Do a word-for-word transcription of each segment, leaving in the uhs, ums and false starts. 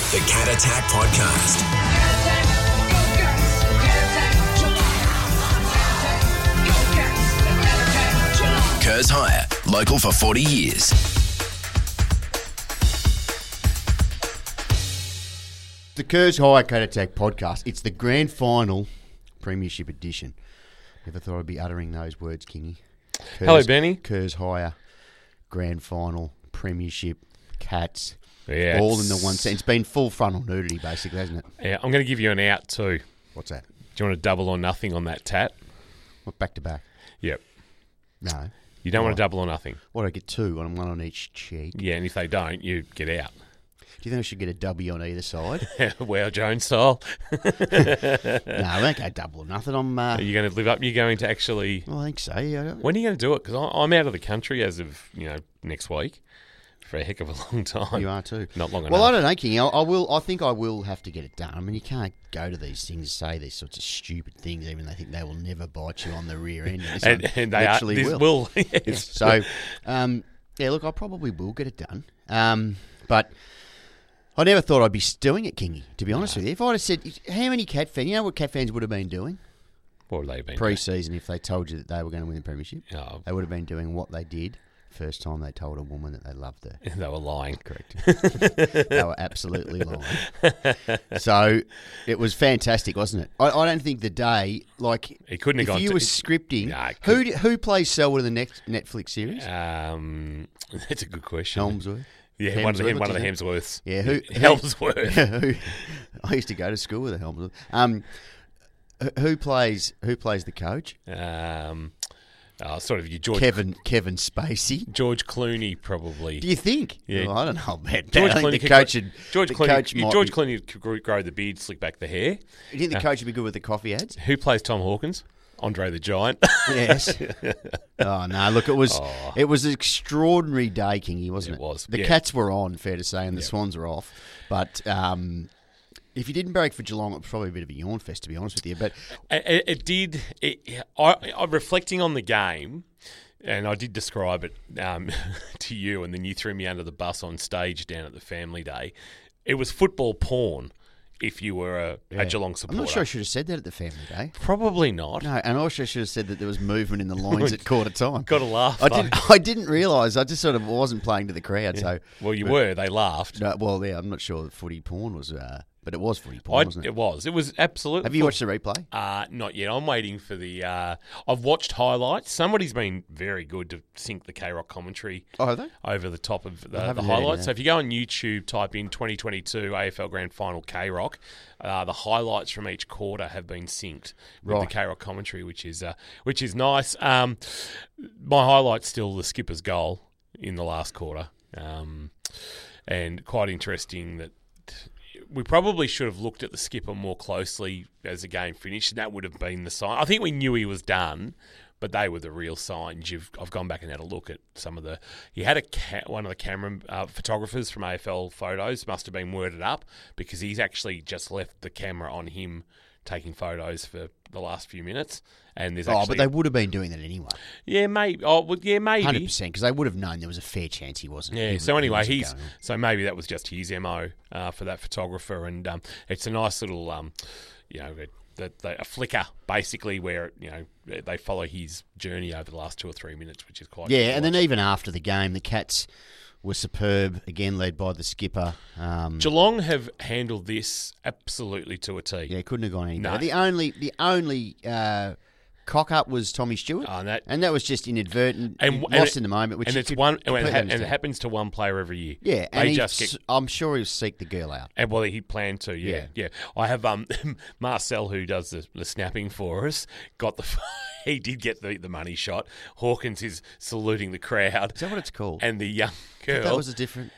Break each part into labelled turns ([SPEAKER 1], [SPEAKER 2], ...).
[SPEAKER 1] The Cat Attack Podcast. Kurz Hire, local for forty years.
[SPEAKER 2] The Kurz Hire Cat Attack Podcast. It's the grand final premiership edition. Never thought I'd be uttering those words, Kingy. Kurz,
[SPEAKER 3] Hello, Benny.
[SPEAKER 2] Kurz Hire, grand final, premiership, Cats,
[SPEAKER 3] Yeah,
[SPEAKER 2] all
[SPEAKER 3] it's-
[SPEAKER 2] in the one sentence. It's been full frontal nudity, basically, hasn't it?
[SPEAKER 3] Yeah, I'm going to give you an out too.
[SPEAKER 2] What's that?
[SPEAKER 3] Do you want to double or nothing on that tat?
[SPEAKER 2] What, back to back?
[SPEAKER 3] Yep.
[SPEAKER 2] No.
[SPEAKER 3] You don't
[SPEAKER 2] Why?
[SPEAKER 3] want to double or nothing.
[SPEAKER 2] What, I get two, and one on each cheek?
[SPEAKER 3] Yeah, and if they don't, you get out.
[SPEAKER 2] Do you think I should get a W on either side?
[SPEAKER 3] Wow, Jones style.
[SPEAKER 2] No, I won't go double or nothing. I'm. Uh,
[SPEAKER 3] Are you going to live up? You're going to actually.
[SPEAKER 2] I think so. Yeah.
[SPEAKER 3] When are you going to do it? Because I'm out of the country as of you know next week for a heck of a long time.
[SPEAKER 2] You are too.
[SPEAKER 3] Not long enough.
[SPEAKER 2] Well, I don't know, King. I, I will. I think I will have to get it done. I mean, you can't go to these things, say these sorts of stupid things, even they think they will never bite you on the rear end. This
[SPEAKER 3] and,
[SPEAKER 2] one
[SPEAKER 3] and they
[SPEAKER 2] literally
[SPEAKER 3] are, this
[SPEAKER 2] will.
[SPEAKER 3] will. Yes.
[SPEAKER 2] So, um, yeah. Look, I probably will get it done. Um, but I never thought I'd be doing it, Kingy. To be honest with you, if I'd have said, how many Cat fans? You know what Cat fans would have been doing
[SPEAKER 3] What would they been?
[SPEAKER 2] pre-season if they told you that they were going to win the premiership?
[SPEAKER 3] Oh,
[SPEAKER 2] They would have been doing what they did first time they told a woman that they loved her.
[SPEAKER 3] they were lying.
[SPEAKER 2] Correct. They were absolutely lying. So it was fantastic, wasn't it? I, I don't think the day, like,
[SPEAKER 3] He couldn't have
[SPEAKER 2] if
[SPEAKER 3] gone
[SPEAKER 2] you
[SPEAKER 3] to-
[SPEAKER 2] were scripting,
[SPEAKER 3] Nah, it
[SPEAKER 2] who d- who plays Selwood in the next Netflix series?
[SPEAKER 3] Um, that's a good question.
[SPEAKER 2] Helmsworth.
[SPEAKER 3] Yeah, one of the
[SPEAKER 2] Hemsworth,
[SPEAKER 3] one of the
[SPEAKER 2] what's
[SPEAKER 3] Hemsworths.
[SPEAKER 2] Yeah, who, who
[SPEAKER 3] Helmsworth.
[SPEAKER 2] who- I used to go to school with a Helmsworth. Um, who- who plays who plays the coach?
[SPEAKER 3] Um, oh, sort of you George
[SPEAKER 2] Kevin Kevin Spacey.
[SPEAKER 3] George Clooney probably.
[SPEAKER 2] Do you think?
[SPEAKER 3] Yeah.
[SPEAKER 2] Well, I don't know about that.
[SPEAKER 3] George
[SPEAKER 2] I think
[SPEAKER 3] Clooney
[SPEAKER 2] the
[SPEAKER 3] could
[SPEAKER 2] coach
[SPEAKER 3] grow-
[SPEAKER 2] would,
[SPEAKER 3] George
[SPEAKER 2] the
[SPEAKER 3] Clooney.
[SPEAKER 2] coach
[SPEAKER 3] yeah,
[SPEAKER 2] might
[SPEAKER 3] George
[SPEAKER 2] be-
[SPEAKER 3] Clooney could grow- grow the beard, slick back the hair.
[SPEAKER 2] You think the coach would be good with the coffee ads?
[SPEAKER 3] Who plays Tom Hawkins? Andre the Giant.
[SPEAKER 2] Yes. Oh no! Look, it was
[SPEAKER 3] Oh.
[SPEAKER 2] it was an extraordinary day, Kingy, wasn't it?
[SPEAKER 3] It was,
[SPEAKER 2] The
[SPEAKER 3] yeah.
[SPEAKER 2] Cats were on, fair to say, and the
[SPEAKER 3] Yeah.
[SPEAKER 2] Swans were off. But um, if you didn't break for Geelong, it was probably a bit of a yawn fest, to be honest with you. But
[SPEAKER 3] it, it did. It, I, I'm reflecting on the game, and I did describe it um, to you, and then you threw me under the bus on stage down at the family day. It was football porn. If you were a,
[SPEAKER 2] yeah.
[SPEAKER 3] a Geelong
[SPEAKER 2] I'm
[SPEAKER 3] supporter,
[SPEAKER 2] not sure I should have said that at the family day.
[SPEAKER 3] probably not.
[SPEAKER 2] No, and I also should have said that there was movement in the loins at quarter time.
[SPEAKER 3] Got to laugh.
[SPEAKER 2] I
[SPEAKER 3] though.
[SPEAKER 2] didn't. I didn't realise. I just sort of wasn't playing to the crowd. So,
[SPEAKER 3] Well, you
[SPEAKER 2] but-
[SPEAKER 3] were. They laughed.
[SPEAKER 2] No, well, yeah, I'm not sure that footy porn was, uh, but it was footy porn,
[SPEAKER 3] I,
[SPEAKER 2] wasn't it?
[SPEAKER 3] it was. It was absolutely.
[SPEAKER 2] Have you watched the replay?
[SPEAKER 3] Uh, not yet. I'm waiting for the. Uh, I've watched highlights. Somebody's been very good to sync the K-Rock commentary
[SPEAKER 2] Oh, have they?
[SPEAKER 3] over the top of
[SPEAKER 2] I
[SPEAKER 3] the, the
[SPEAKER 2] haven't heard any of
[SPEAKER 3] highlights. So
[SPEAKER 2] that.
[SPEAKER 3] if you go on YouTube, type in twenty twenty-two A F L Grand Final K-Rock, uh, the highlights from each quarter have been synced with
[SPEAKER 2] Right.
[SPEAKER 3] the K-Rock commentary, which is uh, which is nice. Um, my highlight's still the skipper's goal in the last quarter, um, and quite interesting that. We probably should have looked at the skipper more closely as the game finished, and that would have been the sign. I think we knew he was done, but they were the real signs. You've, I've gone back and had a look at some of the. He had a ca- one of the camera uh, photographers from A F L Photos must have been worded up because he's actually just left the camera on him taking photos for the last few minutes. And there's
[SPEAKER 2] Oh,
[SPEAKER 3] actually,
[SPEAKER 2] but they would have been doing that anyway.
[SPEAKER 3] yeah, maybe. Oh, well, yeah, maybe.
[SPEAKER 2] Hundred percent, because they would have known there was a fair chance he wasn't.
[SPEAKER 3] Yeah.
[SPEAKER 2] he
[SPEAKER 3] So
[SPEAKER 2] was-
[SPEAKER 3] anyway,
[SPEAKER 2] he
[SPEAKER 3] he's
[SPEAKER 2] wasn't going on.
[SPEAKER 3] so maybe that was just his M O uh, for that photographer, and um, it's a nice little, um, you know, that a flicker basically where you know they follow his journey over the last two or three minutes, which is quite.
[SPEAKER 2] Yeah,
[SPEAKER 3] cool
[SPEAKER 2] and
[SPEAKER 3] to
[SPEAKER 2] then
[SPEAKER 3] watch.
[SPEAKER 2] even after the game, the Cats were superb again, led by the skipper. Um,
[SPEAKER 3] Geelong have handled this absolutely to a T.
[SPEAKER 2] yeah, couldn't have gone any
[SPEAKER 3] No.
[SPEAKER 2] better. The only, the only uh, cock up was Tommy Stewart,
[SPEAKER 3] Oh, and that-
[SPEAKER 2] and that was just inadvertent,
[SPEAKER 3] And-
[SPEAKER 2] and,
[SPEAKER 3] and
[SPEAKER 2] lost
[SPEAKER 3] it-
[SPEAKER 2] in the moment. Which
[SPEAKER 3] and
[SPEAKER 2] you
[SPEAKER 3] it's
[SPEAKER 2] could
[SPEAKER 3] one, and it,
[SPEAKER 2] completely
[SPEAKER 3] ha- and it
[SPEAKER 2] understand.
[SPEAKER 3] happens to one player every year.
[SPEAKER 2] Yeah, and
[SPEAKER 3] they
[SPEAKER 2] he,
[SPEAKER 3] just get.
[SPEAKER 2] I'm sure he'll seek the girl out.
[SPEAKER 3] And well, he planned to, yeah,
[SPEAKER 2] Yeah.
[SPEAKER 3] yeah. I have um, Marcel, who does the, the snapping for us, got the. He did get the, the money shot. Hawkins is saluting the crowd.
[SPEAKER 2] Is that what it's called?
[SPEAKER 3] And the young girl,
[SPEAKER 2] that was a different.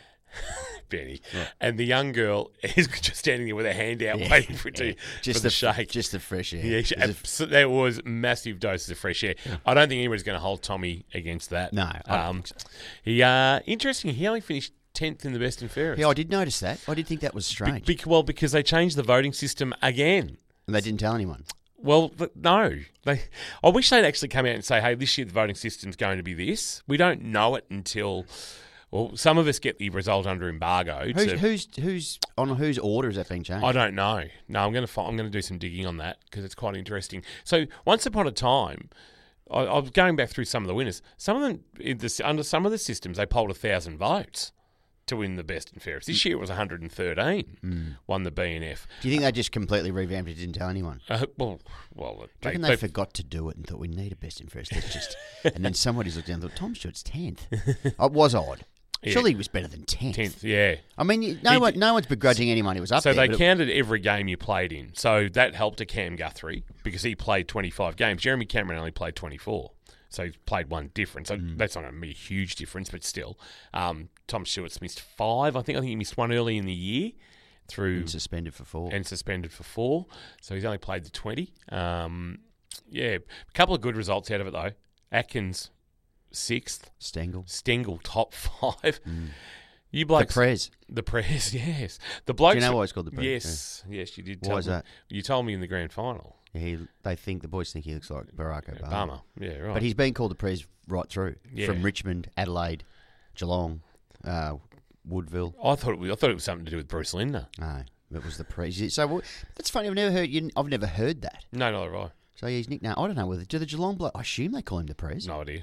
[SPEAKER 3] Benny, and the young girl is just standing there with her hand out,
[SPEAKER 2] Yeah,
[SPEAKER 3] waiting for it to
[SPEAKER 2] yeah.
[SPEAKER 3] for
[SPEAKER 2] Just
[SPEAKER 3] the,
[SPEAKER 2] the
[SPEAKER 3] shake.
[SPEAKER 2] just the fresh air.
[SPEAKER 3] Yeah, she,
[SPEAKER 2] As if-
[SPEAKER 3] abso- there was massive doses of fresh air. I don't think anybody's going to hold Tommy against that.
[SPEAKER 2] No, I don't
[SPEAKER 3] um,
[SPEAKER 2] think so.
[SPEAKER 3] He uh, interesting. He only finished tenth in the best and fairest.
[SPEAKER 2] Yeah, I did notice that. I did think that was
[SPEAKER 3] Be-
[SPEAKER 2] strange,
[SPEAKER 3] bec- well, because they changed the voting system again.
[SPEAKER 2] and they didn't tell anyone.
[SPEAKER 3] Well, th- no. They. I wish they'd actually come out and say, "Hey, this year the voting system's going to be this." We don't know it until Well, some of us get the result under embargo.
[SPEAKER 2] Who's
[SPEAKER 3] to-
[SPEAKER 2] who's who's on whose order is that being changed?
[SPEAKER 3] I don't know. No, I'm going to I'm going to do some digging on that because it's quite interesting. So once upon a time, I, I was going back through some of the winners. Some of them in the, under some of the systems they polled a thousand votes to win the best and fairest. This year it was one hundred thirteen.
[SPEAKER 2] Mm.
[SPEAKER 3] Won the B N F.
[SPEAKER 2] Do you think they just completely revamped it? Didn't tell anyone?
[SPEAKER 3] Uh, well, well,
[SPEAKER 2] Do you
[SPEAKER 3] they,
[SPEAKER 2] reckon
[SPEAKER 3] they,
[SPEAKER 2] they forgot to do it and thought we need a best and fairest? Let's just, and then somebody's looked down and thought Tom Stewart's tenth. It was odd.
[SPEAKER 3] Yeah.
[SPEAKER 2] Surely he was better than tenth.
[SPEAKER 3] tenth, yeah.
[SPEAKER 2] I mean, you- no
[SPEAKER 3] He
[SPEAKER 2] one,
[SPEAKER 3] did-
[SPEAKER 2] no one's begrudging anyone who was up
[SPEAKER 3] So
[SPEAKER 2] there.
[SPEAKER 3] they
[SPEAKER 2] but it-
[SPEAKER 3] counted every game you played in. So that helped to Cam Guthrie because he played twenty-five games. Jeremy Cameron only played twenty-four. So he played one difference. So
[SPEAKER 2] Mm.
[SPEAKER 3] that's not going to be a huge difference, but still. Um, Tom Stewart's missed five. I think I think he missed one early in the year through
[SPEAKER 2] and suspended for four.
[SPEAKER 3] and suspended for four. So he's only played the twenty. Um, yeah, a couple of good results out of it, though. Atkins, sixth.
[SPEAKER 2] Stengel.
[SPEAKER 3] Stengel, top five. You
[SPEAKER 2] The
[SPEAKER 3] blokes...
[SPEAKER 2] Prez.
[SPEAKER 3] The Prez, yes. The blokes...
[SPEAKER 2] Do you know why it's called the Prez?
[SPEAKER 3] Yes, yes, you did
[SPEAKER 2] Why
[SPEAKER 3] tell
[SPEAKER 2] is
[SPEAKER 3] me.
[SPEAKER 2] that?
[SPEAKER 3] You told me in the grand final.
[SPEAKER 2] Yeah, he, they think the boys think he looks like Barack Obama.
[SPEAKER 3] Obama. Yeah, right.
[SPEAKER 2] But he's been called the Prez right through
[SPEAKER 3] Yeah.
[SPEAKER 2] from Richmond, Adelaide, Geelong, uh, Woodville.
[SPEAKER 3] I thought it was, I thought it was something to do with Bruce Lindner.
[SPEAKER 2] No, it was the Prez. So well, that's funny. I've never heard. You, I've never heard that.
[SPEAKER 3] No, not right.
[SPEAKER 2] So yeah, his nickname. I don't know whether do the Geelong bloke. I assume they call him the Prez.
[SPEAKER 3] No idea.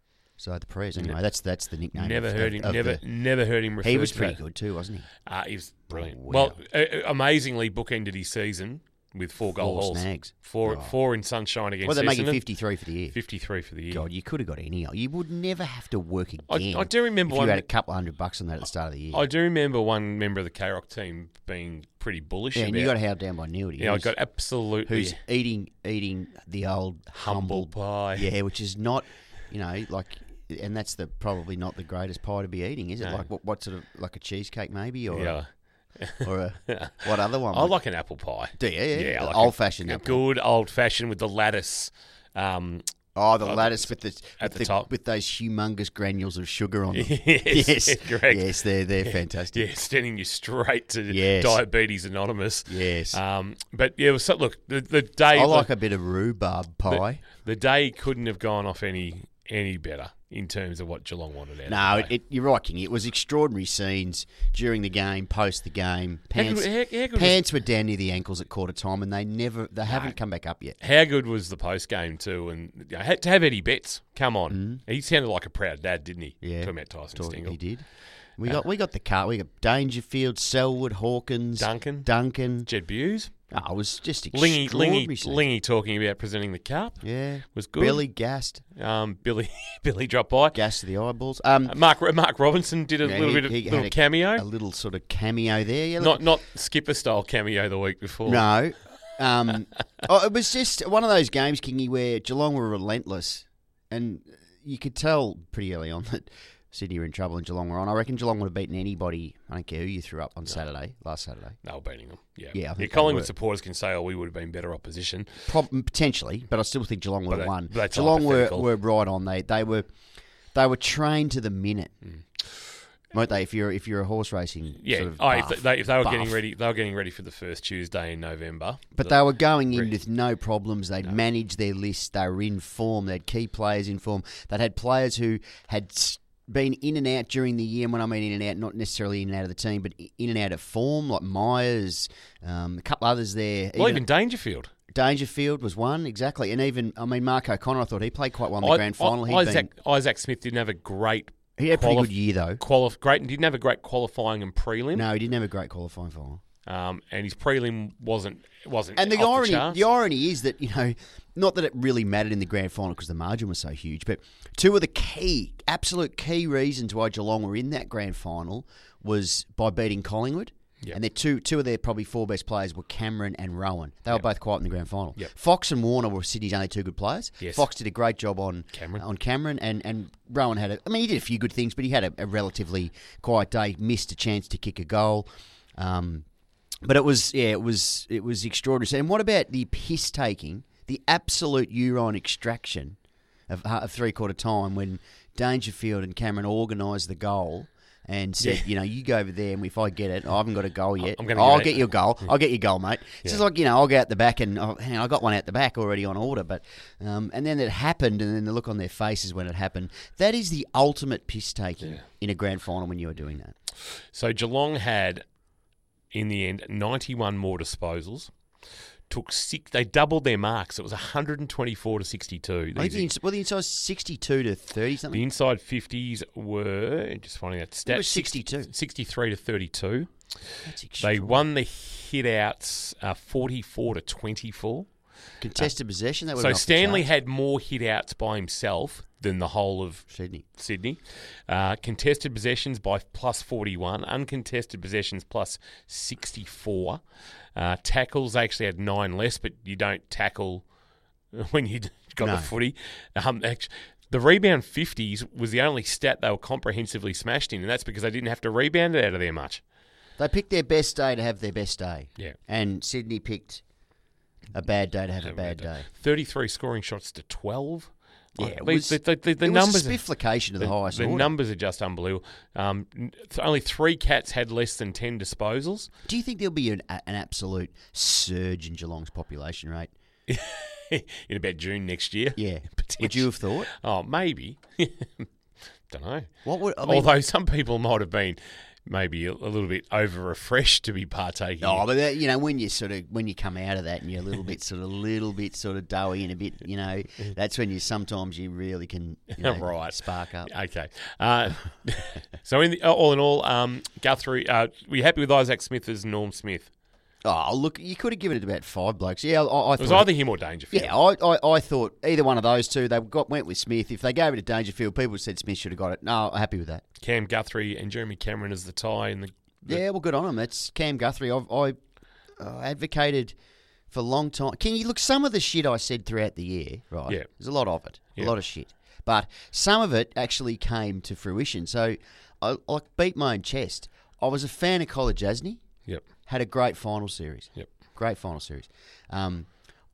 [SPEAKER 2] So the Prez. Anyway, that's that's the nickname.
[SPEAKER 3] Never
[SPEAKER 2] of,
[SPEAKER 3] heard
[SPEAKER 2] of-
[SPEAKER 3] him.
[SPEAKER 2] of
[SPEAKER 3] Never,
[SPEAKER 2] the-
[SPEAKER 3] never heard him.
[SPEAKER 2] he
[SPEAKER 3] referred
[SPEAKER 2] was
[SPEAKER 3] to
[SPEAKER 2] pretty
[SPEAKER 3] that.
[SPEAKER 2] good too, wasn't he?
[SPEAKER 3] Uh, he was brilliant.
[SPEAKER 2] Oh, wow.
[SPEAKER 3] Well, uh, amazingly bookended his season with four goal
[SPEAKER 2] Four
[SPEAKER 3] hauls.
[SPEAKER 2] snags.
[SPEAKER 3] Four,
[SPEAKER 2] Oh.
[SPEAKER 3] four in sunshine against
[SPEAKER 2] Well, they're making
[SPEAKER 3] Essendon.
[SPEAKER 2] fifty-three for the year.
[SPEAKER 3] fifty-three for the year.
[SPEAKER 2] God, you could have got any. You would never have to work
[SPEAKER 3] I,
[SPEAKER 2] again.
[SPEAKER 3] I do remember
[SPEAKER 2] if you
[SPEAKER 3] one.
[SPEAKER 2] had a couple of hundred bucks on that at the start of the year.
[SPEAKER 3] I do remember one member of the K-Rock team being pretty bullish.
[SPEAKER 2] yeah, and
[SPEAKER 3] about,
[SPEAKER 2] you got held down by Nildy.
[SPEAKER 3] Yeah, I
[SPEAKER 2] who's-
[SPEAKER 3] got absolutely
[SPEAKER 2] who's eating eating the old
[SPEAKER 3] humble
[SPEAKER 2] humble
[SPEAKER 3] pie.
[SPEAKER 2] Yeah, which is not, you know, like, and that's the probably not the greatest pie to be eating, is it?
[SPEAKER 3] No.
[SPEAKER 2] Like what, what sort of like a cheesecake maybe, or
[SPEAKER 3] Yeah.
[SPEAKER 2] a, or a what other one?
[SPEAKER 3] I like an apple pie.
[SPEAKER 2] Do you? Yeah,
[SPEAKER 3] Yeah, I like
[SPEAKER 2] old
[SPEAKER 3] a-
[SPEAKER 2] fashioned.
[SPEAKER 3] A good old fashioned with the lattice. Um,
[SPEAKER 2] Oh, the
[SPEAKER 3] Oh,
[SPEAKER 2] lattice with the
[SPEAKER 3] at
[SPEAKER 2] with
[SPEAKER 3] the top.
[SPEAKER 2] with those humongous granules of sugar on them.
[SPEAKER 3] yes,
[SPEAKER 2] yes,
[SPEAKER 3] correct.
[SPEAKER 2] yes, they're they're fantastic.
[SPEAKER 3] Yeah, sending you straight to
[SPEAKER 2] Yes.
[SPEAKER 3] Diabetes Anonymous.
[SPEAKER 2] Yes,
[SPEAKER 3] Um, but yeah, it was so, look, the, the day
[SPEAKER 2] I like a bit of rhubarb pie.
[SPEAKER 3] the day couldn't have gone off any any better in terms of what Geelong wanted out
[SPEAKER 2] No,
[SPEAKER 3] of the
[SPEAKER 2] it, it, you're right, King. It was extraordinary scenes during the game, post the game.
[SPEAKER 3] How
[SPEAKER 2] Pants,
[SPEAKER 3] good- how- how good was-
[SPEAKER 2] pants were down near the ankles at quarter time, and they never, they haven't come back up yet.
[SPEAKER 3] How good was the post game too? And you know, had to have Eddie Betts come on. He sounded like a proud dad, didn't he?
[SPEAKER 2] Mm. Yeah,
[SPEAKER 3] Talking about Tyson
[SPEAKER 2] Thought
[SPEAKER 3] Stengel.
[SPEAKER 2] he did. We got, we got the car. We got Dangerfield, Selwood, Hawkins,
[SPEAKER 3] Duncan.
[SPEAKER 2] Duncan.
[SPEAKER 3] Jed Buse.
[SPEAKER 2] Oh, it was just
[SPEAKER 3] Lingy,
[SPEAKER 2] extraordinary.
[SPEAKER 3] Lingy,
[SPEAKER 2] scenes.
[SPEAKER 3] Lingy talking about presenting the cup
[SPEAKER 2] yeah,
[SPEAKER 3] was good.
[SPEAKER 2] Billy gassed,
[SPEAKER 3] um, Billy, Billy dropped by.
[SPEAKER 2] gassed to the eyeballs. Um,
[SPEAKER 3] Uh, Mark Mark Robinson did a
[SPEAKER 2] yeah,
[SPEAKER 3] little
[SPEAKER 2] he-
[SPEAKER 3] bit of
[SPEAKER 2] he had
[SPEAKER 3] little
[SPEAKER 2] a-
[SPEAKER 3] cameo.
[SPEAKER 2] a little sort of cameo there. Yeah,
[SPEAKER 3] not not skipper style cameo the week before.
[SPEAKER 2] No. Um, oh, it was just one of those games, Kingy, where Geelong were relentless. And you could tell pretty early on that Sydney were in trouble and Geelong were on. I reckon Geelong would have beaten anybody. I don't care who you threw up on Saturday, last Saturday.
[SPEAKER 3] They were beating them. Yeah,
[SPEAKER 2] Yeah, I
[SPEAKER 3] yeah.
[SPEAKER 2] think they
[SPEAKER 3] Collingwood
[SPEAKER 2] were.
[SPEAKER 3] supporters can say, "Oh, we would have been better opposition."
[SPEAKER 2] Prob- potentially, but I still think Geelong would
[SPEAKER 3] But
[SPEAKER 2] have
[SPEAKER 3] they-
[SPEAKER 2] won.
[SPEAKER 3] but that's
[SPEAKER 2] Geelong were,
[SPEAKER 3] hypothetical.
[SPEAKER 2] were right on. They they were they were trained to the minute. Weren't they? If you're if you're a horse racing
[SPEAKER 3] Yeah.
[SPEAKER 2] sort of
[SPEAKER 3] oh, if
[SPEAKER 2] buff,
[SPEAKER 3] they, if they were
[SPEAKER 2] buff.
[SPEAKER 3] getting ready, they were getting ready for the first Tuesday in November.
[SPEAKER 2] But
[SPEAKER 3] The-
[SPEAKER 2] they were going in
[SPEAKER 3] Re-
[SPEAKER 2] with no problems. They'd managed their list. They were in form. They had key players in form. They'd had players who had s- been in and out during the year. And when I mean in and out, not necessarily in and out of the team, but in and out of form, like Myers, um, a couple others there.
[SPEAKER 3] well, even Dangerfield.
[SPEAKER 2] Dangerfield was one, exactly. And even, I mean, Mark O'Connor, I thought he played quite well in the
[SPEAKER 3] I-
[SPEAKER 2] grand final. He'd
[SPEAKER 3] Isaac
[SPEAKER 2] been,
[SPEAKER 3] Isaac Smith didn't have a great
[SPEAKER 2] he had a pretty
[SPEAKER 3] qualif-
[SPEAKER 2] good year, though.
[SPEAKER 3] qualif- great didn't have a great qualifying and prelim.
[SPEAKER 2] No, he didn't have a great qualifying final.
[SPEAKER 3] Um, and his prelim wasn't wasn't.
[SPEAKER 2] And the
[SPEAKER 3] off
[SPEAKER 2] irony,
[SPEAKER 3] the, charts.
[SPEAKER 2] the irony is that, you know, not that it really mattered in the grand final because the margin was so huge, but two of the key, absolute key reasons why Geelong were in that grand final was by beating Collingwood.
[SPEAKER 3] Yep.
[SPEAKER 2] And their two two of their probably four best players were Cameron and Rowan. They were
[SPEAKER 3] Yep.
[SPEAKER 2] both quiet in the grand final.
[SPEAKER 3] Yep.
[SPEAKER 2] Fox and Warner were Sydney's only two good players.
[SPEAKER 3] Yes.
[SPEAKER 2] Fox did a great job on
[SPEAKER 3] Cameron.
[SPEAKER 2] on Cameron, and, and Rowan had a. I mean, he did a few good things, but he had a, a relatively quiet day. Missed a chance to kick a goal. Um, but it was yeah, it was it was extraordinary. And what about the piss taking, the absolute urine extraction of, of three quarter time when Dangerfield and Cameron organised the goal? and said,
[SPEAKER 3] Yeah.
[SPEAKER 2] you know, you go over there, and if I get it, I haven't got a goal yet.
[SPEAKER 3] I'm gonna
[SPEAKER 2] I'll
[SPEAKER 3] get it.
[SPEAKER 2] get your goal. I'll get your goal, mate. It's
[SPEAKER 3] Yeah.
[SPEAKER 2] just like, you know, I'll go out the back and oh, hang on, I got one out the back already on order, but um, and then it happened, and then the look on their faces when it happened. That is the ultimate piss taking
[SPEAKER 3] Yeah.
[SPEAKER 2] in a grand final when you are doing that.
[SPEAKER 3] So Geelong had, in the end, ninety-one more disposals. Took six. They doubled their marks. It was one hundred twenty-four to sixty-two.
[SPEAKER 2] I think
[SPEAKER 3] These-
[SPEAKER 2] the, ins- well, the inside sixty-two to thirty something.
[SPEAKER 3] The inside fifties were, just finding that stat,
[SPEAKER 2] It was sixty-two.
[SPEAKER 3] sixty-three to thirty-two.
[SPEAKER 2] That's
[SPEAKER 3] They
[SPEAKER 2] extraordinary.
[SPEAKER 3] won the hit-outs uh, forty-four to twenty-four.
[SPEAKER 2] Contested possession. That would
[SPEAKER 3] So
[SPEAKER 2] have been off the
[SPEAKER 3] Stanley
[SPEAKER 2] charts.
[SPEAKER 3] had more hit-outs by himself than the whole of
[SPEAKER 2] Sydney.
[SPEAKER 3] Sydney. Uh, contested possessions by plus forty-one. Uncontested possessions plus sixty-four. Uh, tackles, they actually had nine less, but you don't tackle when you got
[SPEAKER 2] No.
[SPEAKER 3] the footy. Um, actually, the rebound fifties was the only stat they were comprehensively smashed in, and that's because they didn't have to rebound it out of there much.
[SPEAKER 2] They picked their best day to have their best day.
[SPEAKER 3] Yeah.
[SPEAKER 2] And Sydney picked a bad day to have a bad day.
[SPEAKER 3] thirty-three scoring shots to twelve.
[SPEAKER 2] Yeah,
[SPEAKER 3] Like,
[SPEAKER 2] it
[SPEAKER 3] the,
[SPEAKER 2] was-
[SPEAKER 3] the, the, the, the
[SPEAKER 2] it
[SPEAKER 3] numbers.
[SPEAKER 2] was a spifflication of the, highest
[SPEAKER 3] the
[SPEAKER 2] order.
[SPEAKER 3] numbers are just unbelievable. Um, n- th- only three Cats had less than ten disposals.
[SPEAKER 2] Do you think there'll be an, an absolute surge in Geelong's population rate?
[SPEAKER 3] in about June next year.
[SPEAKER 2] Yeah. Would
[SPEAKER 3] Potentially.
[SPEAKER 2] you have thought?
[SPEAKER 3] Oh, maybe. Don't know.
[SPEAKER 2] What would I mean?
[SPEAKER 3] Although some people might have been maybe a, a little bit over refreshed to be partaking.
[SPEAKER 2] Oh,
[SPEAKER 3] in-
[SPEAKER 2] but that, you know, when you sort of when you come out of that and you're a little bit sort of little bit sort of doughy and a bit, you know, that's when you sometimes you really can you know,
[SPEAKER 3] Right.
[SPEAKER 2] spark up.
[SPEAKER 3] Okay. Uh, so in the, all in all, um, Guthrie, uh, were you happy with Isaac Smith as Norm Smith?
[SPEAKER 2] Oh, look, you could have given it about five blokes. Yeah, I, I
[SPEAKER 3] It was
[SPEAKER 2] thought.
[SPEAKER 3] either him or Dangerfield.
[SPEAKER 2] Yeah, I, I, I thought either one of those two. They got went with Smith. If they gave it to Dangerfield, people said Smith should have got it. No, I'm happy with that.
[SPEAKER 3] Cam Guthrie and Jeremy Cameron as the tie in the. the
[SPEAKER 2] Yeah, well, good on him. That's Cam Guthrie. I've, I uh, advocated for a long time. Can you look some of the shit I said throughout the year? Right.
[SPEAKER 3] Yeah.
[SPEAKER 2] There's a lot of it.
[SPEAKER 3] Yeah.
[SPEAKER 2] A lot of shit. But some of it actually came to fruition. So I, I beat my own chest. I was a fan of College Asney.
[SPEAKER 3] Yep.
[SPEAKER 2] Had a great final series.
[SPEAKER 3] Yep.
[SPEAKER 2] Great final series. Um,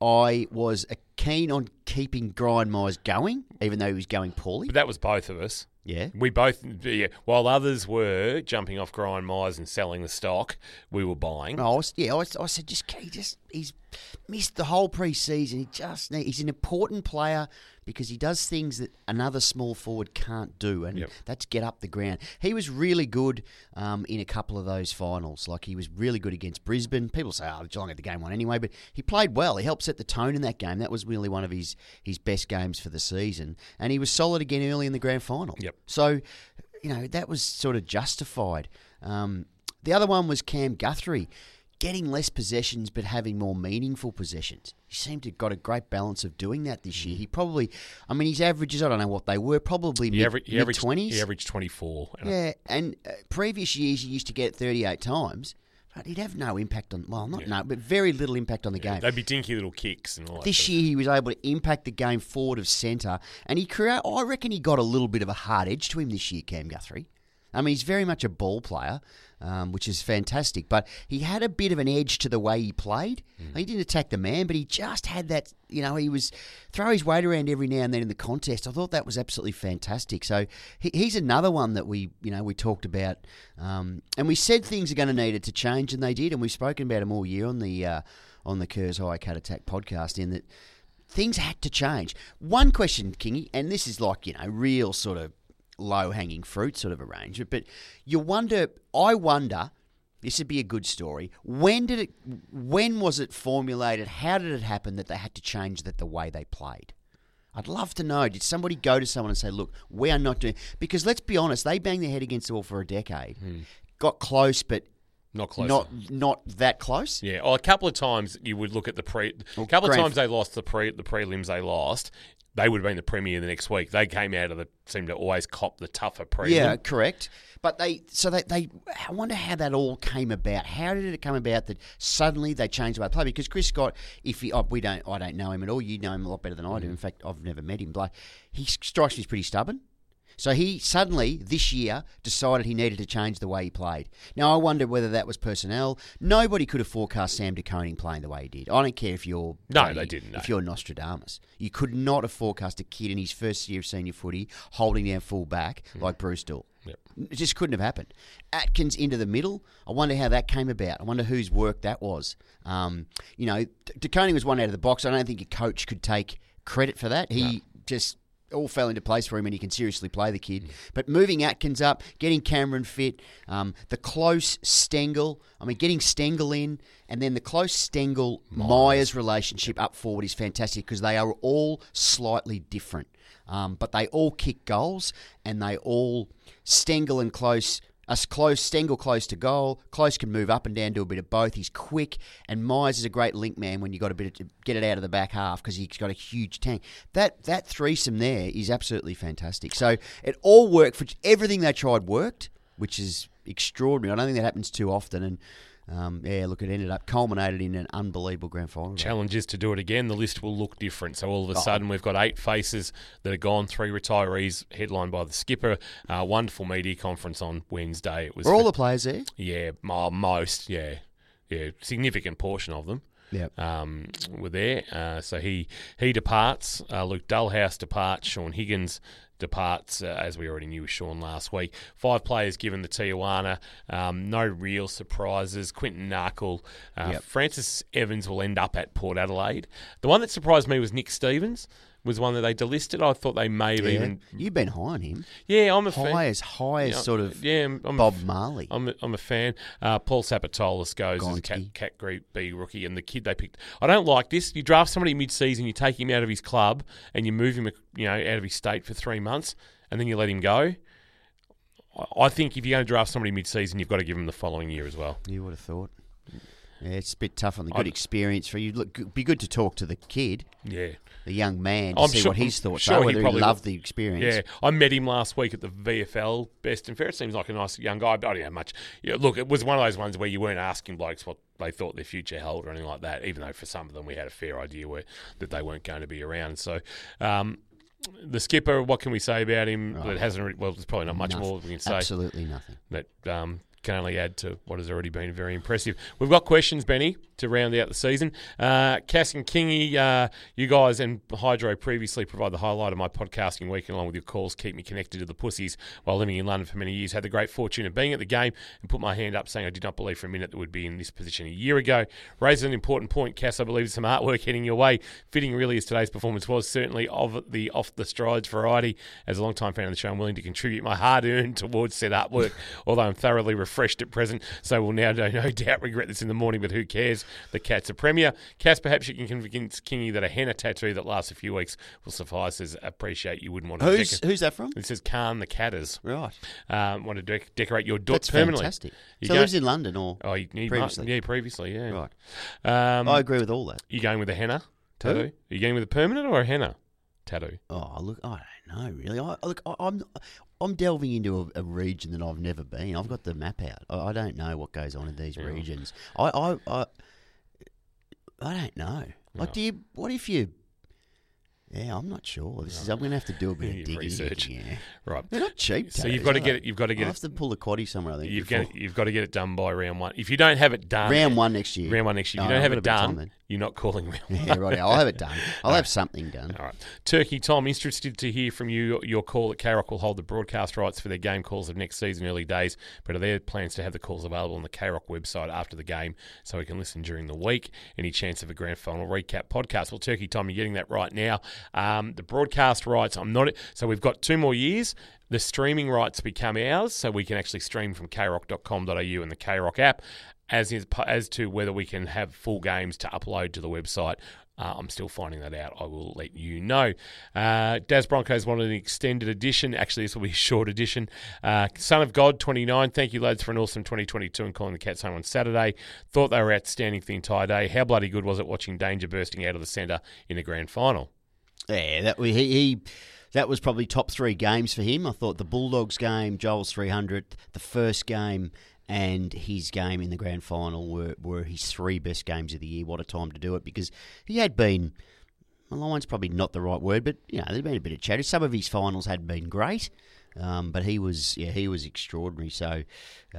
[SPEAKER 2] I was uh, keen on keeping Brian Myers going, even though he was going poorly.
[SPEAKER 3] But that was both of us.
[SPEAKER 2] Yeah.
[SPEAKER 3] We both, yeah, while others were jumping off Grind Myers and selling the stock, we were buying.
[SPEAKER 2] I was, yeah, I, was, I said, just he just he's missed the whole pre-season. He just need, he's an important player because he does things that another small forward can't do, and
[SPEAKER 3] Yep.
[SPEAKER 2] that's get up the ground. He was really good um, in a couple of those finals. Like he was really good against Brisbane. People say, "Oh, Geelong had the game won anyway," but he played well. He helped set the tone in that game. That was really one of his his best games for the season, and he was solid again early in the grand final.
[SPEAKER 3] Yep.
[SPEAKER 2] So, you know, that was sort of justified. Um, the other one was Cam Guthrie, getting less possessions but having more meaningful possessions. He seemed to have got a great balance of doing that this year. He probably, I mean, his averages, I don't know what they were, probably
[SPEAKER 3] He, aver- he
[SPEAKER 2] mid
[SPEAKER 3] averaged,
[SPEAKER 2] twenties.
[SPEAKER 3] he averaged twenty-four. And I-
[SPEAKER 2] Yeah, and uh, previous years he used to get it thirty-eight times, but he'd have no impact on, well, not no, but very little impact on the game.
[SPEAKER 3] They'd be dinky little kicks and all that.
[SPEAKER 2] This
[SPEAKER 3] sort of-
[SPEAKER 2] year he was able to impact the game forward of centre, and he create. I reckon he got a little bit of a hard edge to him this year, Cam Guthrie. I mean, he's very much a ball player, um, which is fantastic, but he had a bit of an edge to the way he played.
[SPEAKER 3] Mm.
[SPEAKER 2] He didn't attack the man, but he just had that, you know, he was throw his weight around every now and then in the contest. I thought that was absolutely fantastic. So he, he's another one that we, you know, we talked about, um, and we said things are going to need to change, and they did, and we've spoken about them all year on the uh, on the Kerrs High Cat Attack podcast, in that things had to change. One question, Kingy, and this is like, you know, real sort of low-hanging fruit sort of arrangement, but you wonder, I wonder, this would be a good story, when did it, when was it formulated, how did it happen that they had to change that the way they played? I'd love to know. Did somebody go to someone and say, look, we are not doing, because let's be honest, they banged their head against the wall for a decade, got close, but
[SPEAKER 3] Not close.
[SPEAKER 2] not not that close.
[SPEAKER 3] Yeah, well, a couple of times you would look at the pre. A
[SPEAKER 2] Well,
[SPEAKER 3] couple of
[SPEAKER 2] grand-
[SPEAKER 3] times they lost the pre the prelims. They lost. They would have been the premier the next week. They came out of the seemed to always cop the tougher prelim.
[SPEAKER 2] Yeah, correct. But they, so they, they, I wonder how that all came about. How did it come about that suddenly they changed the way they play? Because Chris Scott, if he, oh, we don't, I don't know him at all. You know him a lot better than I do. In fact, I've never met him. But he strikes me as pretty stubborn. So he suddenly, this year, decided he needed to change the way he played. Now, I wonder whether that was personnel. Nobody could have forecast Sam De Koning playing the way he did. I don't care if you're...
[SPEAKER 3] No,
[SPEAKER 2] bloody-
[SPEAKER 3] they didn't, no.
[SPEAKER 2] If you're Nostradamus. You could not have forecast a kid in his first year of senior footy holding down full back like Bruce Dool.
[SPEAKER 3] Yep.
[SPEAKER 2] It just couldn't have happened. Atkins into the middle. I wonder how that came about. I wonder whose work that was. Um, you know, De Koning was one out of the box. I don't think a coach could take credit for that. He no. just all fell into place for him, and he can seriously play the kid. Mm. But moving Atkins up, getting Cameron fit, um, the close Stengel, I mean, getting Stengel in, and then the close Stengel-Myers relationship up forward is fantastic because they are all slightly different. Um, but they all kick goals, and they all Stengel and Close. Us close, Stengel close to goal. Close can move up and down, do a bit of both. He's quick, and Myers is a great link man when you got a bit of, get it out of the back half because he's got a huge tank. That that threesome there is absolutely fantastic. So it all worked for everything they tried worked, which is extraordinary. I don't think that happens too often, and. Um, yeah, look, it ended up culminated in an unbelievable grand final.
[SPEAKER 3] Challenge is to do it again. The list will look different. So all of a sudden, we've got eight faces that are gone, three retirees, headlined by the skipper. Uh, wonderful media conference on Wednesday. It was
[SPEAKER 2] Were all the players there?
[SPEAKER 3] Yeah, most. Yeah, yeah, significant portion of them.
[SPEAKER 2] Yeah,
[SPEAKER 3] um, were there. Uh, so he he departs. Uh, Luke Dullhouse departs. Sean Higgins departs, uh, as we already knew with Sean last week. Five players given the Tijuana. Um, no real surprises. Quinton Narkle. Uh, yep. Francis Evans will end up at Port Adelaide. The one that surprised me was Nick Stevens. Was one that they delisted. I thought they may have
[SPEAKER 2] yeah.
[SPEAKER 3] even...
[SPEAKER 2] You've been high on him.
[SPEAKER 3] Yeah, I'm a
[SPEAKER 2] high
[SPEAKER 3] fan.
[SPEAKER 2] High as high as
[SPEAKER 3] yeah,
[SPEAKER 2] sort of
[SPEAKER 3] yeah, I'm, I'm
[SPEAKER 2] Bob
[SPEAKER 3] a,
[SPEAKER 2] Marley.
[SPEAKER 3] I'm a, I'm a fan. Uh, Paul Sapatolis goes Gonski. as a cat, cat Group B rookie, and the kid they picked... I don't like this. You draft somebody mid-season, you take him out of his club, and you move him you know, out of his state for three months, and then you let him go. I think if you're going to draft somebody mid-season, you've got to give him the following year as well.
[SPEAKER 2] You would have thought. Yeah, it's a bit tough on the good I'd, experience for you. Look, it'd be good to talk to the kid.
[SPEAKER 3] Yeah.
[SPEAKER 2] The young man to
[SPEAKER 3] I'm
[SPEAKER 2] see
[SPEAKER 3] sure,
[SPEAKER 2] what his thoughts
[SPEAKER 3] sure
[SPEAKER 2] are, whether
[SPEAKER 3] he,
[SPEAKER 2] he
[SPEAKER 3] he
[SPEAKER 2] loved
[SPEAKER 3] will.
[SPEAKER 2] the experience.
[SPEAKER 3] Yeah, I met him last week at the V F L Best and Fairest. Seems like a nice young guy, but I don't know much. Yeah, look, it was one of those ones where you weren't asking blokes what they thought their future held or anything like that, even though for some of them we had a fair idea where that they weren't going to be around. So... Um, the skipper, what can we say about him?
[SPEAKER 2] Oh,
[SPEAKER 3] that hasn't. Really, well, there's probably not much
[SPEAKER 2] nothing.
[SPEAKER 3] more we can say.
[SPEAKER 2] Absolutely nothing.
[SPEAKER 3] That um, can only add to what has already been very impressive. We've got questions, Benny, to round out the season. Uh, Cass and Kingy, uh, you guys and Hydro previously provide the highlight of my podcasting week, and along with your calls, keep me connected to the pussies while living in London for many years. Had the great fortune of being at the game and put my hand up saying I did not believe for a minute that we'd be in this position a year ago. Raises an important point, Cass. I believe some artwork heading your way. Fitting really as today's performance was, certainly of the off the strides variety. As a long-time fan of the show, I'm willing to contribute my hard-earned towards said artwork, although I'm thoroughly refreshed at present, so we'll now no, no doubt regret this in the morning, but who cares? The cat's a premier. Cass, perhaps you can convince Kingy that a henna tattoo that lasts a few weeks will suffice, as appreciate you wouldn't want to...
[SPEAKER 2] Who's,
[SPEAKER 3] deco-
[SPEAKER 2] who's that from?
[SPEAKER 3] It says Khan the Catters.
[SPEAKER 2] Right.
[SPEAKER 3] Um, want to dec- decorate your dot
[SPEAKER 2] That's
[SPEAKER 3] permanently.
[SPEAKER 2] fantastic.
[SPEAKER 3] You
[SPEAKER 2] so he lives in London or
[SPEAKER 3] oh, you, you
[SPEAKER 2] previously?
[SPEAKER 3] Might, yeah, previously, yeah.
[SPEAKER 2] Right.
[SPEAKER 3] Um,
[SPEAKER 2] I agree with all that.
[SPEAKER 3] You going with a henna tattoo?
[SPEAKER 2] Who?
[SPEAKER 3] Are you going with a permanent or a henna tattoo?
[SPEAKER 2] Oh, look, I don't know, really. I, look, I, I'm... I'm delving into a, a region that I've never been. I've got the map out. I, I don't know what goes on in these
[SPEAKER 3] yeah.
[SPEAKER 2] regions. I, I, I, I don't know. Like,
[SPEAKER 3] No.
[SPEAKER 2] do you? What if you? Yeah, I'm not sure. This is. I'm going to have to do a bit of
[SPEAKER 3] Your
[SPEAKER 2] digging.
[SPEAKER 3] research.
[SPEAKER 2] Yeah.
[SPEAKER 3] Right.
[SPEAKER 2] They're not cheap.
[SPEAKER 3] So
[SPEAKER 2] tattoos,
[SPEAKER 3] you've got to
[SPEAKER 2] are
[SPEAKER 3] get
[SPEAKER 2] they?
[SPEAKER 3] it. You've got to get
[SPEAKER 2] I'll
[SPEAKER 3] it.
[SPEAKER 2] have to pull a quaddy somewhere. I think
[SPEAKER 3] You've
[SPEAKER 2] before.
[SPEAKER 3] got you've got to get it done by round one. If you don't have it done,
[SPEAKER 2] round one next year.
[SPEAKER 3] round one next year. If
[SPEAKER 2] Oh,
[SPEAKER 3] you don't have
[SPEAKER 2] I've
[SPEAKER 3] it
[SPEAKER 2] got a bit of
[SPEAKER 3] done,
[SPEAKER 2] time then.
[SPEAKER 3] you're not calling round one.
[SPEAKER 2] Yeah, right. I'll have it done. I'll have something done.
[SPEAKER 3] All right. Turkey Tom, interested to hear from you your call that K-Rock will hold the broadcast rights for their game calls of next season, early days, but are there plans to have the calls available on the K-Rock website after the game so we can listen during the week? Any chance of a grand final recap podcast? Well, Turkey Tom, you're getting that right now. Um, the broadcast rights, I'm not... So we've got two more years. The streaming rights become ours, so we can actually stream from k rock dot com dot a u and the K-Rock app. As is, as to whether we can have full games to upload to the website, uh, I'm still finding that out. I will let you know. Uh, Daz Broncos wanted an extended edition. Actually, this will be a short edition. Uh, Son of God, twenty-nine. Thank you, lads, for an awesome twenty twenty-two and calling the Cats home on Saturday. Thought they were outstanding for the entire day. How bloody good was it watching Danger bursting out of the centre in the grand final?
[SPEAKER 2] Yeah, that he, he that was probably top three games for him. I thought the Bulldogs game, Joel's three hundredth, the first game, and his game in the grand final were, were his three best games of the year. What a time to do it, because he had been, malign's probably not the right word, but you know, there'd been a bit of chatter. Some of his finals hadn't been great, um, but he was yeah he was extraordinary. So um,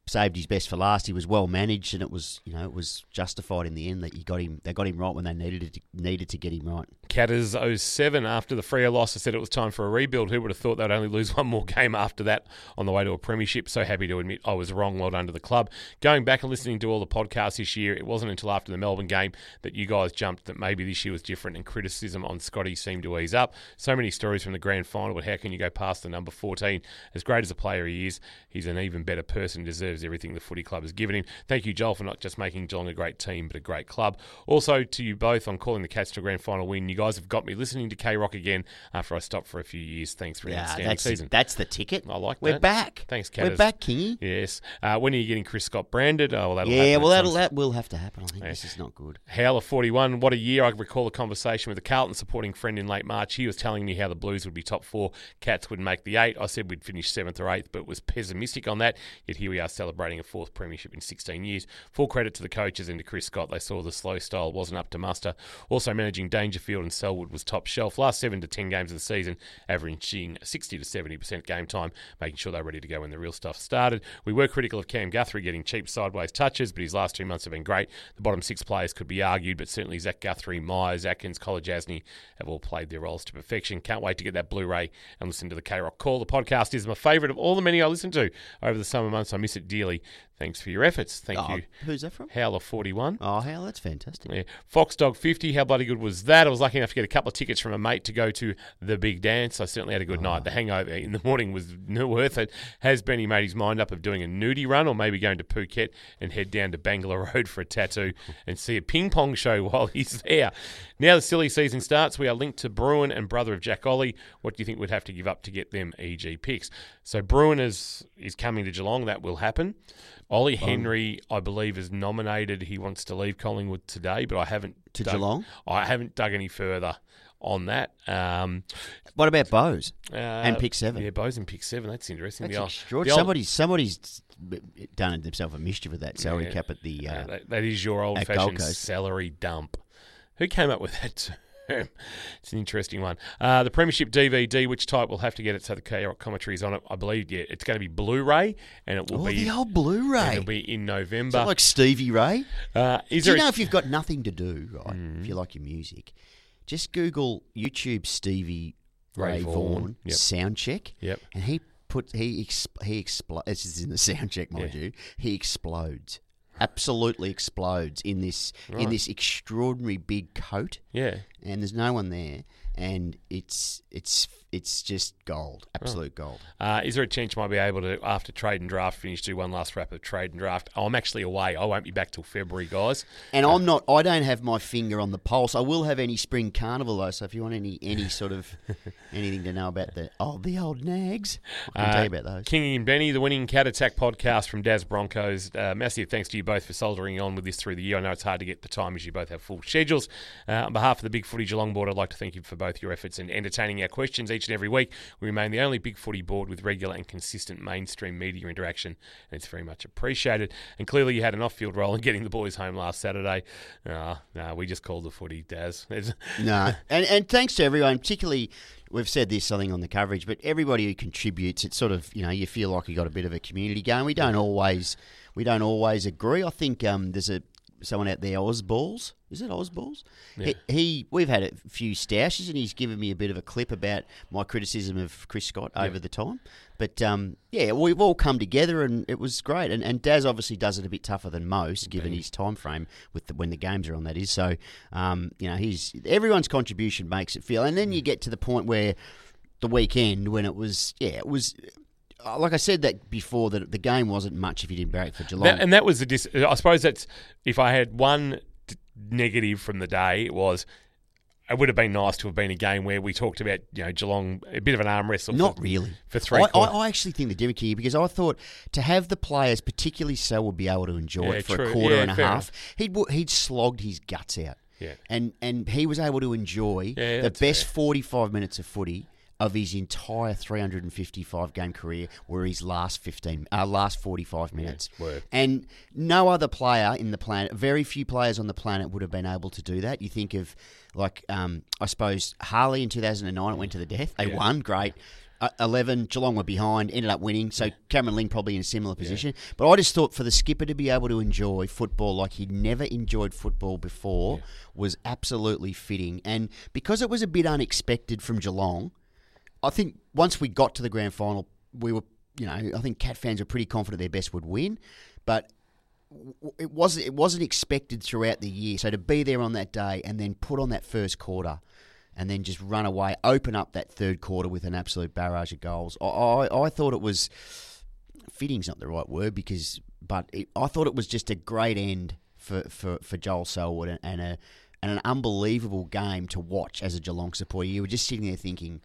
[SPEAKER 2] saved his best for last. He was well managed, and it was, you know, it was justified in the end that you got him. They got him right when they needed to, needed to get him right.
[SPEAKER 3] Catters oh seven, after the Freo loss, I said it was time for a rebuild. Who would have thought they'd only lose one more game after that on the way to a premiership? So happy to admit I was wrong. Well done to the club. Going back and listening to all the podcasts this year, it wasn't until after the Melbourne game that you guys jumped that maybe this year was different, and criticism on Scotty seemed to ease up. So many stories from the grand final, but how can you go past the number fourteen? As great as a player he is, he's an even better person, deserves everything the footy club has given him. Thank you, Joel, for not just making Geelong a great team, but a great club. Also, to you both on calling the Cats to a grand final win. You guys have got me listening to K-Rock again after I stopped for a few years. Thanks for an
[SPEAKER 2] Yeah,
[SPEAKER 3] outstanding
[SPEAKER 2] that's,
[SPEAKER 3] season.
[SPEAKER 2] that's the ticket.
[SPEAKER 3] I like
[SPEAKER 2] We're
[SPEAKER 3] that.
[SPEAKER 2] back.
[SPEAKER 3] Thanks, Catters.
[SPEAKER 2] We're back, Kingy.
[SPEAKER 3] Yes. Uh, when are you getting Chris Scott branded? Oh, well, that'll
[SPEAKER 2] Yeah,
[SPEAKER 3] happen
[SPEAKER 2] well,
[SPEAKER 3] at
[SPEAKER 2] that'll,
[SPEAKER 3] some
[SPEAKER 2] that will have to happen. I think
[SPEAKER 3] Yeah.
[SPEAKER 2] this is not good.
[SPEAKER 3] Howler forty-one, what a year. I recall a conversation with a Carlton supporting friend in late March. He was telling me how the Blues would be top four, Cats would make the eight. I said we'd finish seventh or eighth, but was pessimistic on that. Yet here we are celebrating a fourth premiership in sixteen years. Full credit to the coaches and to Chris Scott. They saw the slow style wasn't up to muster. Also managing Dangerfield and Selwood was top shelf. Last seven to ten games of the season, averaging sixty to seventy percent game time, making sure they're ready to go when the real stuff started. We were critical of Cam Guthrie getting cheap sideways touches, but his last two months have been great. The bottom six players could be argued, but certainly Zach Guthrie, Myers, Atkins, Kolodjasny have all played their roles to perfection. Can't wait to get that Blu-ray and listen to the K-Rock Call. The podcast is my favourite of all the many I listen to over the summer months. I miss it dearly. Thanks for your efforts. Thank
[SPEAKER 2] Oh,
[SPEAKER 3] you.
[SPEAKER 2] who's that from?
[SPEAKER 3] Howler forty-one.
[SPEAKER 2] Oh, hell, that's fantastic.
[SPEAKER 3] Yeah. Foxdog fifty, how bloody good was that? I was lucky enough to get a couple of tickets from a mate to go to the big dance. I certainly had a good oh. night. The hangover in the morning was worth it. Has Benny made his mind up of doing a nudie run or maybe going to Phuket and head down to Bangalore Road for a tattoo and see a ping pong show while he's there? Now the silly season starts. We are linked to Bruin and brother of Jack Ollie. What do you think we'd have to give up to get them E G picks? So Bruin is, is coming to Geelong. That will happen. Ollie Henry, I believe, is nominated. He wants to leave Collingwood today, but I haven't
[SPEAKER 2] To
[SPEAKER 3] dug,
[SPEAKER 2] Geelong?
[SPEAKER 3] I haven't dug any further on that. Um,
[SPEAKER 2] What about Bose
[SPEAKER 3] uh,
[SPEAKER 2] and pick seven?
[SPEAKER 3] Yeah, Bose and pick seven. That's interesting.
[SPEAKER 2] That's
[SPEAKER 3] The old-
[SPEAKER 2] extraordinary.
[SPEAKER 3] the old-
[SPEAKER 2] Somebody's, somebody's done himself a mischief with that salary
[SPEAKER 3] Yeah.
[SPEAKER 2] cap at the... Uh,
[SPEAKER 3] uh, that, that is your
[SPEAKER 2] Gold
[SPEAKER 3] old-fashioned
[SPEAKER 2] Coast.
[SPEAKER 3] salary dump. Who came up with that term? It's an interesting one. Uh, the Premiership D V D, which type we'll have to get it so the K-Rock commentary is on it. I believe, yeah, it's going to be Blu-ray, and it will
[SPEAKER 2] oh,
[SPEAKER 3] be
[SPEAKER 2] the old
[SPEAKER 3] and
[SPEAKER 2] Blu-ray.
[SPEAKER 3] it'll be in
[SPEAKER 2] Is
[SPEAKER 3] November.
[SPEAKER 2] that like Stevie Ray?
[SPEAKER 3] uh, is
[SPEAKER 2] Do
[SPEAKER 3] there
[SPEAKER 2] you
[SPEAKER 3] a-
[SPEAKER 2] know if you've got nothing to do, right,
[SPEAKER 3] Mm.
[SPEAKER 2] if you like your music, just Google YouTube Stevie Ray,
[SPEAKER 3] Ray
[SPEAKER 2] Vaughan,
[SPEAKER 3] Vaughan, yep.
[SPEAKER 2] sound check,
[SPEAKER 3] Yep.
[SPEAKER 2] and he put he exp- he explodes. This is in the sound check, mind
[SPEAKER 3] Yeah.
[SPEAKER 2] you. He explodes, absolutely explodes in this
[SPEAKER 3] Right.
[SPEAKER 2] in this extraordinary big coat,
[SPEAKER 3] Yeah.
[SPEAKER 2] and there's no one there, and it's it's it's just gold, absolute gold.
[SPEAKER 3] Uh, is there a chance you might be able to, after trade and draft finish, do one last wrap of trade and draft? Oh, I'm actually away. I won't be back till February, guys.
[SPEAKER 2] And I'm not. I don't have my finger on the pulse. I will have any spring carnival though. So if you want any any sort of anything to know about the oh the old nags, I can
[SPEAKER 3] Uh,
[SPEAKER 2] tell you about those.
[SPEAKER 3] Kingy and Benny, the winning Cat Attack podcast from Daz Broncos. Uh, massive thanks to you both for soldiering on with this through the year. I know it's hard to get the time as you both have full schedules. Uh, on behalf of the Big Footy Geelong board, I'd like to thank you for both your efforts in entertaining our questions each and every week. We remain the only Big Footy board with regular and consistent mainstream media interaction, and it's very much appreciated. And clearly you had an off-field role in getting the boys home last Saturday. Uh, no, we just called the footy, Daz. It's-
[SPEAKER 2] No, and and thanks to everyone, particularly. We've said this something on the coverage, but everybody who contributes, it's sort of, you know, you feel like you got a bit of a community going. We don't always, we don't always agree. I think um, there's a someone out there, Ozballs. Is it Ozballs?
[SPEAKER 3] Yeah.
[SPEAKER 2] He, he, we've had a few stashes, and he's given me a bit of a clip about my criticism of Chris Scott over
[SPEAKER 3] Yeah.
[SPEAKER 2] the time. But um, yeah, we've all come together, and it was great. And, and Daz obviously does it a bit tougher than most, given his time frame with the, when the games are on. That is so. Um, you know, he's everyone's contribution makes it feel, and then you get to the point where the weekend when it was, yeah, it was. Like I said that before, that the game wasn't much if you didn't barrack for Geelong.
[SPEAKER 3] That, and that was the dis- I suppose that's, if I had one d- negative from the day, it was it would have been nice to have been a game where we talked about, you know, Geelong, a bit of an arm wrestle.
[SPEAKER 2] Not
[SPEAKER 3] for,
[SPEAKER 2] really.
[SPEAKER 3] For three
[SPEAKER 2] I, I,
[SPEAKER 3] quarters.
[SPEAKER 2] I actually think the difference here, because I thought to have the players, particularly so, would be able to enjoy
[SPEAKER 3] Yeah,
[SPEAKER 2] it for
[SPEAKER 3] true.
[SPEAKER 2] a quarter
[SPEAKER 3] Yeah,
[SPEAKER 2] and a
[SPEAKER 3] fair
[SPEAKER 2] half. He'd wo- he'd slogged his guts out,
[SPEAKER 3] Yeah.
[SPEAKER 2] and and he was able to enjoy
[SPEAKER 3] Yeah,
[SPEAKER 2] the
[SPEAKER 3] that's
[SPEAKER 2] best
[SPEAKER 3] fair.
[SPEAKER 2] forty-five minutes of footy of his entire three hundred fifty-five game career were his last fifteen, uh, last forty-five minutes.
[SPEAKER 3] word.
[SPEAKER 2] And no other player in the planet, very few players on the planet would have been able to do that. You think of, like, um, I suppose, Harley in two thousand nine, it went to the death. They
[SPEAKER 3] Yeah.
[SPEAKER 2] won, great. uh, eleven. Geelong were behind, ended up winning. So Cameron Ling probably in a similar position. Yeah. But I just thought for the skipper to be able to enjoy football like he'd never enjoyed football before yeah. was absolutely fitting. And because it was a bit unexpected from Geelong, I think once we got to the grand final, we were, you know, I think Cat fans were pretty confident their best would win. But it wasn't it wasn't expected throughout the year. So to be there on that day and then put on that first quarter and then just run away, open up that third quarter with an absolute barrage of goals, I I, I thought it was, fitting's not the right word, because but it, I thought it was just a great end for, for, for Joel Selwood and, and, a, and an unbelievable game to watch as a Geelong supporter. You were just sitting there thinking,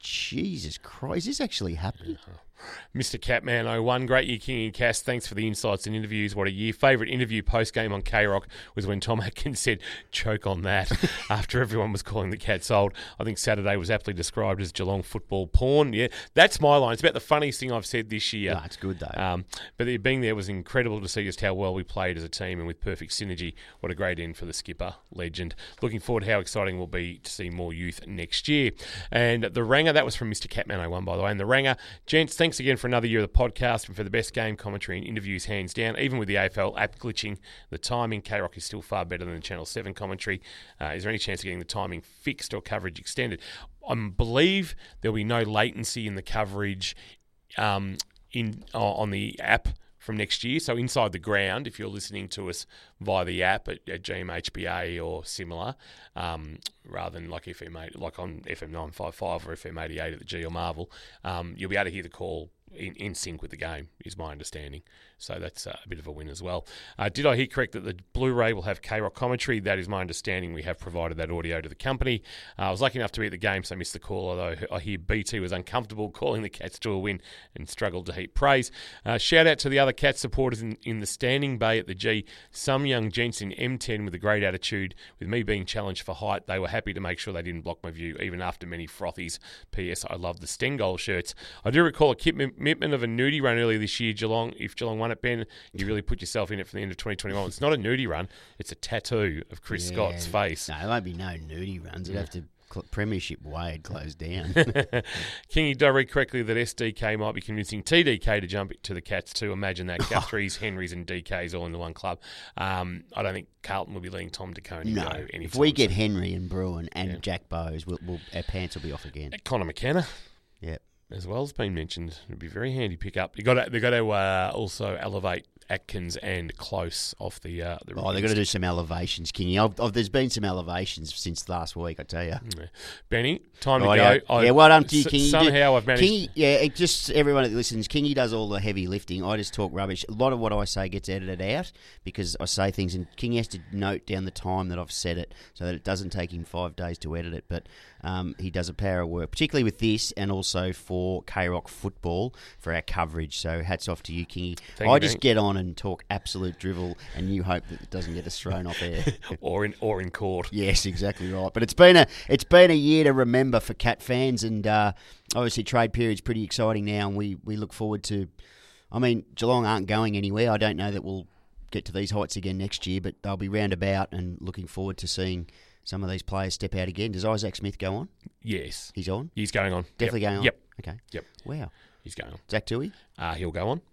[SPEAKER 2] Jesus Christ, is this actually happening?
[SPEAKER 3] Yeah. Mister Catman oh one, great year, King and Cass. Thanks for the insights and interviews. What a year. Favourite interview post-game on K-Rock was when Tom Atkins said, choke on that, after everyone was calling the Cats old. I think Saturday was aptly described as Geelong football porn. Yeah, that's my line. It's about the funniest thing I've said this year.
[SPEAKER 2] No, it's good, though.
[SPEAKER 3] Um, but being there was incredible to see just how well we played as a team and with perfect synergy. What a great end for the skipper, legend. Looking forward to how exciting it will be to see more youth next year. And the Ranger, that was from Mister Catman oh one, by the way. And the Ranger, gents, thanks again for another year of the podcast and for the best game commentary and interviews, hands down. Even with the A F L app glitching, the timing, K-Rock is still far better than the Channel seven commentary. Uh, is there any chance of getting the timing fixed or coverage extended? I believe there'll be no latency in the coverage um, in uh, on the app from next year. So inside the ground, if you're listening to us via the app at, at G M H B A or similar, um, rather than like F M eight, like on F M nine fifty-five or F M eighty-eight at the G or Marvel, um, you'll be able to hear the call in, in sync with the game, is my understanding. So that's uh, a bit of a win as well. Uh, did I hear correct that the Blu-ray will have K-Rock commentary? That is my understanding. We have provided that audio to the company. Uh, I was lucky enough to be at the game, so I missed the call, although I hear B T was uncomfortable calling the Cats to a win and struggled to heap praise. Uh, shout out to the other Cats supporters in, in the standing bay at the G. Some young gents in M ten with a great attitude. With me being challenged for height, they were happy to make sure they didn't block my view, even after many frothies. P S. I love the Stengol shirts. I do recall a commitment of a nudie run earlier this year, Geelong. If Geelong won it, Ben, you really put yourself in it for the end of twenty twenty-one. It's not a nudie run. It's a tattoo of Chris yeah. Scott's face.
[SPEAKER 2] No, there won't be no nudie runs. It'd yeah. have to... Premiership way had closed down.
[SPEAKER 3] Kingy, did I read correctly that S D K might be convincing T D K to jump to the Cats too? Imagine that. Guthrie's, Henrys and D Ks all in the one club. Um, I don't think Carlton will be letting Tom DeConey
[SPEAKER 2] no.
[SPEAKER 3] go anytime.
[SPEAKER 2] If we get Henry and Bruin and yeah. Jack Bowes, we'll, we'll, our pants will be off again.
[SPEAKER 3] Connor McKenna.
[SPEAKER 2] Yep.
[SPEAKER 3] As well as been mentioned. It'd be a very handy pick-up. You've got to, they've got to uh, also elevate Atkins and Close off the... Uh, the
[SPEAKER 2] oh, they've got to do some elevations, Kingy. I've, I've, there's been some elevations since last week, I tell you.
[SPEAKER 3] Yeah. Benny, time
[SPEAKER 2] oh,
[SPEAKER 3] to
[SPEAKER 2] yeah.
[SPEAKER 3] go. I,
[SPEAKER 2] yeah, well done to you, Kingy.
[SPEAKER 3] Somehow I've managed...
[SPEAKER 2] Kingy, yeah, it just everyone that listens, Kingy does all the heavy lifting. I just talk rubbish. A lot of what I say gets edited out because I say things, and Kingy has to note down the time that I've said it so that it doesn't take him five days to edit it. But um, he does a power of work, particularly with this and also for K-Rock football for our coverage. So hats off to you, Kingy.
[SPEAKER 3] Thank
[SPEAKER 2] I
[SPEAKER 3] you,
[SPEAKER 2] just
[SPEAKER 3] Benny.
[SPEAKER 2] get on and talk absolute drivel, and you hope that it doesn't get us thrown off air,
[SPEAKER 3] or in or in court.
[SPEAKER 2] Yes, exactly right. But it's been a it's been a year to remember for Cat fans, and uh, obviously trade period's pretty exciting now, and we, we look forward to. I mean, Geelong aren't going anywhere. I don't know that we'll get to these heights again next year, but they'll be roundabout, and looking forward to seeing some of these players step out again. Does Isaac Smith go on?
[SPEAKER 3] Yes,
[SPEAKER 2] he's on.
[SPEAKER 3] He's going on.
[SPEAKER 2] Definitely
[SPEAKER 3] yep.
[SPEAKER 2] going on.
[SPEAKER 3] Yep.
[SPEAKER 2] Okay.
[SPEAKER 3] Yep.
[SPEAKER 2] Wow.
[SPEAKER 3] He's going on.
[SPEAKER 2] Zach Tui?
[SPEAKER 3] Uh, he'll go on.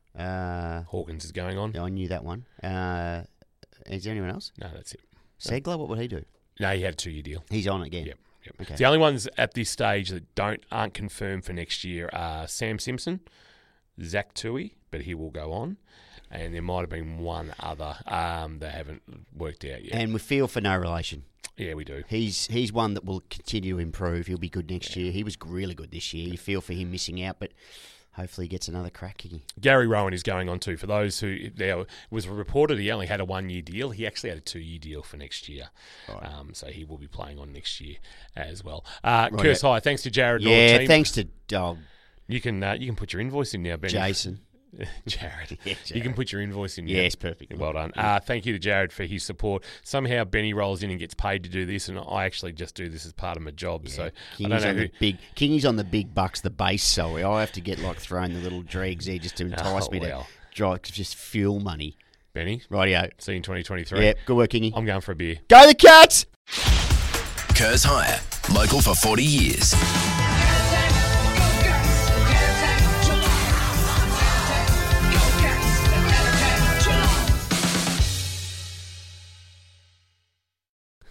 [SPEAKER 2] Uh,
[SPEAKER 3] Hawkins is going on.
[SPEAKER 2] Yeah, I knew that one. Uh, is there anyone else?
[SPEAKER 3] No, that's it.
[SPEAKER 2] Segler, what would he do?
[SPEAKER 3] No, he had a two-year deal.
[SPEAKER 2] He's on again.
[SPEAKER 3] Yep. Yep.
[SPEAKER 2] Okay.
[SPEAKER 3] The only ones at this stage that don't aren't confirmed for next year are Sam Simpson, Zach Tui, but he will go on, and there might have been one other um, that haven't worked out yet.
[SPEAKER 2] And we feel for no relation.
[SPEAKER 3] Yeah, we do.
[SPEAKER 2] He's he's one that will continue to improve. He'll be good next yeah. year. He was really good this year. You feel for him missing out, but hopefully he gets another crack.
[SPEAKER 3] Gary Rowan is going on too. For those who, there was reported he only had a one-year deal. He actually had a two-year deal for next year. Right. Um, so he will be playing on next year as well. Uh, right. Curse High, thanks to Jared.
[SPEAKER 2] Yeah,
[SPEAKER 3] team.
[SPEAKER 2] thanks to Dog.
[SPEAKER 3] You can uh, you can put your invoice in now, Benny.
[SPEAKER 2] Jason.
[SPEAKER 3] Jared.
[SPEAKER 2] Yeah, Jared.
[SPEAKER 3] You can put your invoice in.
[SPEAKER 2] Yes, perfect.
[SPEAKER 3] Well done. Uh, thank you to Jared for his support. Somehow Benny rolls in and gets paid to do this, and I actually just do this as part of my job. Yeah. So
[SPEAKER 2] Kingy's
[SPEAKER 3] I don't know
[SPEAKER 2] on
[SPEAKER 3] who...
[SPEAKER 2] the big. Kingy's on the big bucks, the base. So I have to get like throwing the little dregs there just to entice
[SPEAKER 3] oh,
[SPEAKER 2] me
[SPEAKER 3] well.
[SPEAKER 2] to drive just fuel money.
[SPEAKER 3] Benny,
[SPEAKER 2] rightio.
[SPEAKER 3] See you in twenty twenty-three.
[SPEAKER 2] Yeah, good work, Kingy.
[SPEAKER 3] I'm going for a beer.
[SPEAKER 2] Go the Cats!
[SPEAKER 1] Kurz Hire, local for forty years.